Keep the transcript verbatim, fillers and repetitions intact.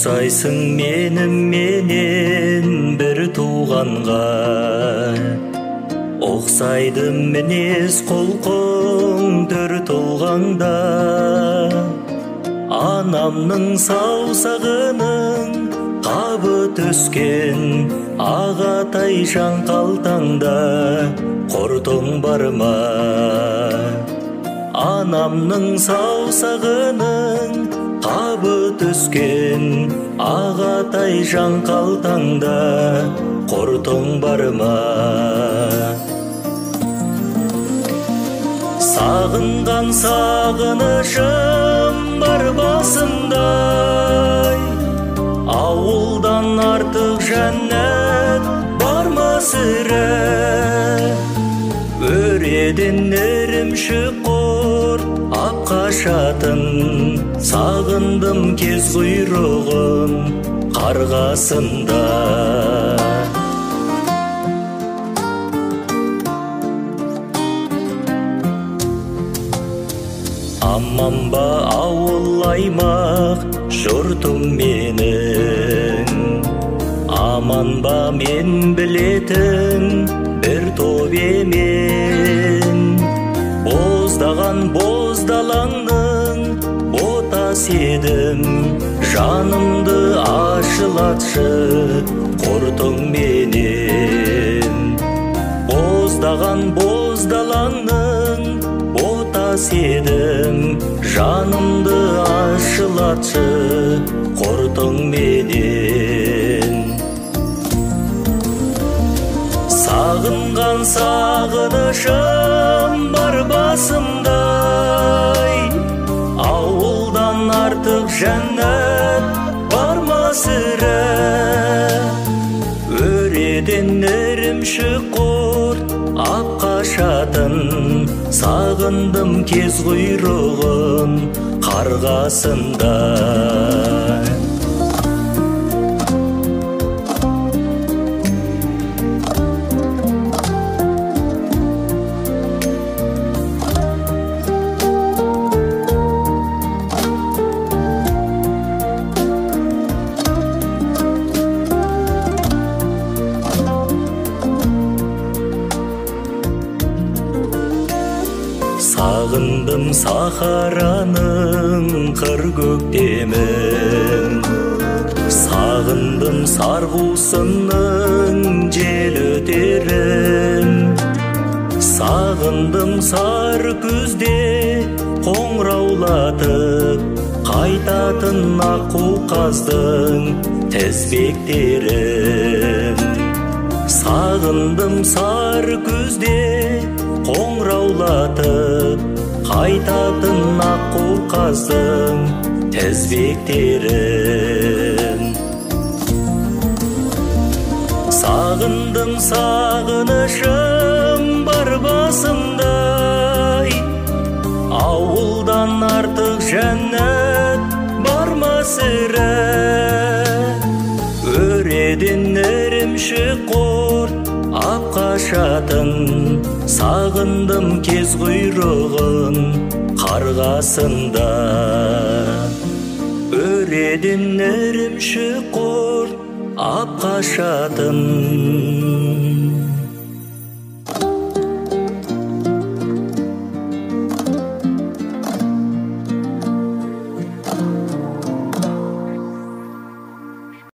Оксайсың менің менен бір туғанға, Оксайды мінез құлқың төр тұлғаңда. Анамның саусағының қабыт өскен ағатай жан қалтаңда, құртың бар ма? Анамның саусағының қабыт өскен ағатай жан қалтаңда, құртың бар ма? Сағынған сағынышым бар басымдай, ауылдан артық жәннат бар ма сірә? Өреден ірімшік құрт ап қашатын, сағындым кез құйрығын қарғасында. Аман ба ауыл аймақ жұртым менің, аман ба мен білетін бір топ емен. Боздаған боздалаңның ботас едім, жанымды ашылатшы құртың менен. Боздаған боздалаңның ботас едім, жанымды ашылатшы құртың менен. Сағынған сағынышым бар басымдай, ауылдан артық жәннат бар ма сірә? Өреден ірімшік құрт ап қашатын, сағындым кез құйрығын қарғасында. Сағындым сахараның қыр көктемін, сағындым сарғусынның жел өтерін. Сағындым сар күзде қоңыраулатып қайтатын аққу қаздың тізбектерін. Сағындым сар күзде қоңыраулатып қайтатын аққу қаздың тізбектерін. Сағындым сағынышым бар басымдай, ауылдан артық жәннат бар ма сірә? Өреден ірімшік құрт ап қашатын, сағындым кез құйрығын қарғасында. Өреден ірімшік құрт ап қашатын.